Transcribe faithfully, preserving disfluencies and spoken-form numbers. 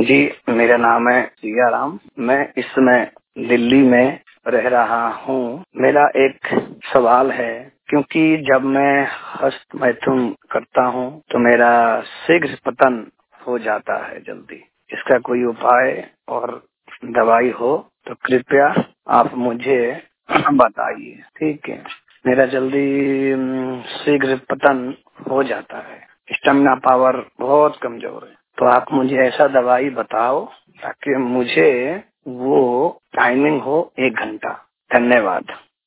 जी, मेरा नाम है सिया राम। मैं इस समय दिल्ली में रह रहा हूँ। मेरा एक सवाल है, क्योंकि जब मैं हस्त मैथुन करता हूँ तो मेरा शीघ्र पतन हो जाता है जल्दी। इसका कोई उपाय और दवाई हो तो कृपया आप मुझे बताइए। ठीक है, मेरा जल्दी अम, शीघ्र पतन हो जाता है। स्टेमिना पावर बहुत कमजोर है, तो आप मुझे ऐसा दवाई बताओ ताकि मुझे वो टाइमिंग हो एक घंटा। धन्यवाद।